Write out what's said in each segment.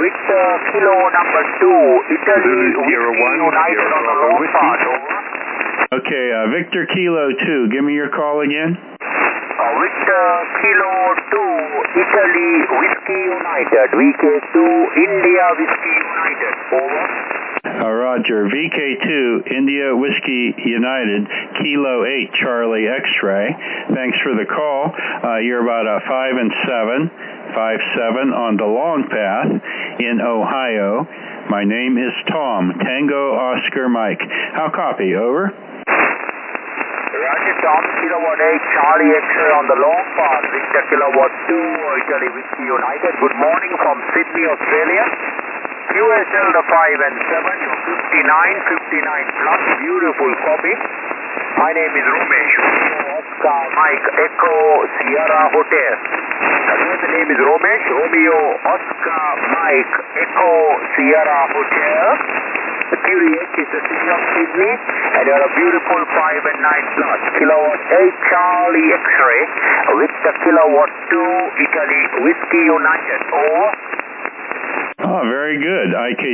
Victor Kilo number 2, Italy, Whiskey United on the long path, over. Okay, Victor Kilo 2, give me your call again. Victor Kilo 2, Italy, Whiskey United, VK2, India, Whiskey United, over. Roger, VK2, India Whiskey United, Kilo 8, Charlie X-ray. Thanks for the call. You're about 5 and 7, 5-7 on the long path in Ohio. My name is Tom, Tango Oscar Mike. How copy, over? Roger, Tom, Kilowatt 8, Charlie X-ray on the long path, Victor Kilowatt 2, Italy, Whiskey United. Good morning from Sydney, Australia. QSL the 5 and 7 to 59 plus, beautiful copy. My name is Romesh, Oscar Mike Echo Sierra Hotel. Again, the name is Romesh, Romeo Oscar Mike Echo Sierra Hotel. The QDH is the city of Sydney, and you are a beautiful 5 and 9 plus. Kilowatt 8 Charlie X-ray with the Kilowatt 2 Italy Whiskey United, over. Oh, very good.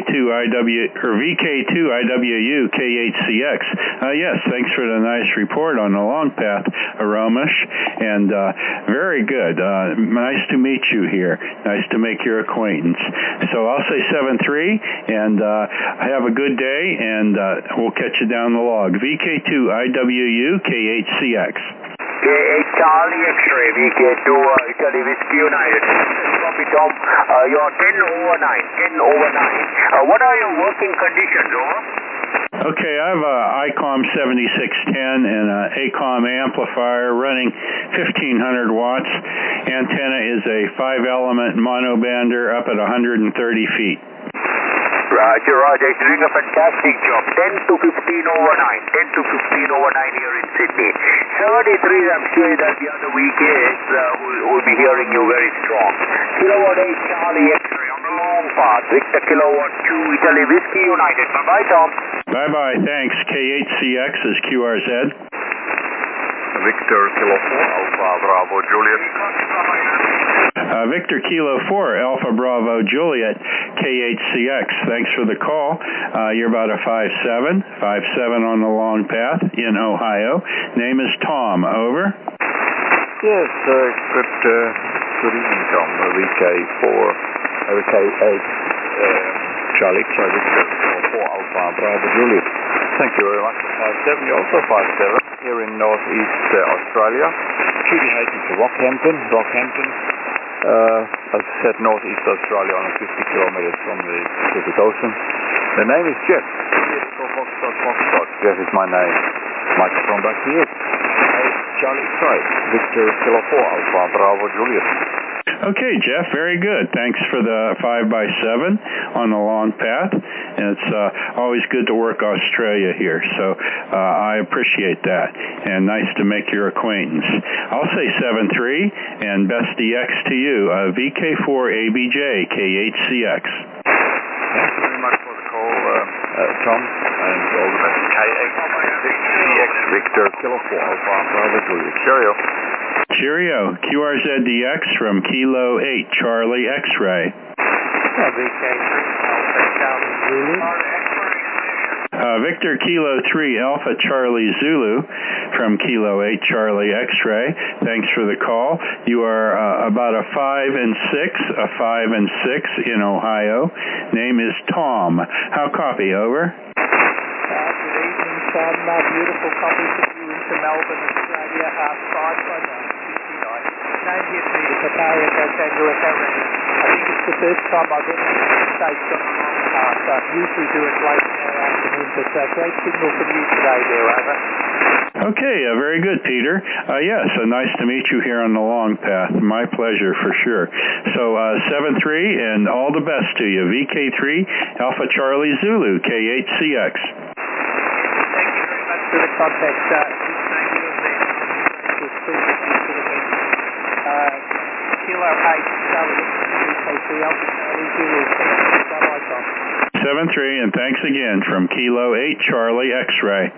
VK2 IWU K8CX. Yes, thanks for the nice report on the long path, Romesh, and very good. Nice to meet you here. Nice to make your acquaintance. So I'll say 7-3, and have a good day, and we'll catch you down the log. VK2 IWU K8CX. K8 Charlie X-ray, VK2 Italy Whiskey United. Copy, Tom. You're 10 over 9. What are your working conditions, over? Okay, I have a ICOM 7610 and an ACOM amplifier running 1500 watts. Antenna is a 5-element monobander up at 130 feet. Roger, it's doing a fantastic job. 10 to 15 over 9. 10 to 15 over 9 here in Sydney. 73, I'm sure that the other week is, will be hearing you very strong. Kilowatt 8 Charlie X-ray on the long path. Victor Kilowatt 2 Italy Whiskey United. Bye-bye, Tom. Bye-bye, thanks. K8CX is QRZ. Victor Kilo 4 Alpha Bravo Juliet. Victor Kilo 4 Alpha Bravo Juliet, K8CX. Thanks for the call. You're about a 5-7 on the long path in Ohio. Name is Tom, over. Yes, good evening, Tom. VK8 Charlie Victor Kilo 4 Alpha Bravo Juliet. Thank you very much for 5-7. You're also 5-7 here in northeast Australia. Judy Hayden to Rockhampton. As I said, northeast Australia, on 50 kilometers from the Pacific Ocean. The name is Jeff. Foxtrot. Jeff is my name. Microphone back to you. Charlie X-ray, Victor Kilo 4 Alpha Bravo Juliet. Okay, Jeff, very good. Thanks for the 5x7 on the long path. And it's always good to work Australia here, so I appreciate that. And nice to make your acquaintance. I'll say 7-3 and best DX to you. VK4ABJ K8CX. Thank you very much for the call, Tom, and all the best. K8CX Victor Kilo 4 Alpha Bravo Juliet. Cheerio. QRZDX from Kilo 8 Charlie X-ray. VK3 Alpha Charlie Zulu. Victor Kilo 3 Alpha Charlie Zulu from Kilo 8 Charlie X-ray. Thanks for the call. You are about a 5 and 6 in Ohio. Name is Tom. How copy, over? Good evening, Tom. Beautiful copy for you into Melbourne, Australia. 5 by 9, 59. Name here to the Papaya Tango Echo. I think it's the first time I've ever been in the States on the long path. I usually do it late in the afternoon, but great signal from you today there, over. Okay, very good, Peter. Yes, nice to meet you here on the long path. My pleasure, for sure. So 7-3, and all the best to you. VK3 Alpha Charlie Zulu, K8CX. Thank you very much for the contact. Kilo 8 Charlie X-ray Alpha Charlie Zulu. Bye-bye, Tom. 7-3, and thanks again from Kilo 8 Charlie X-ray.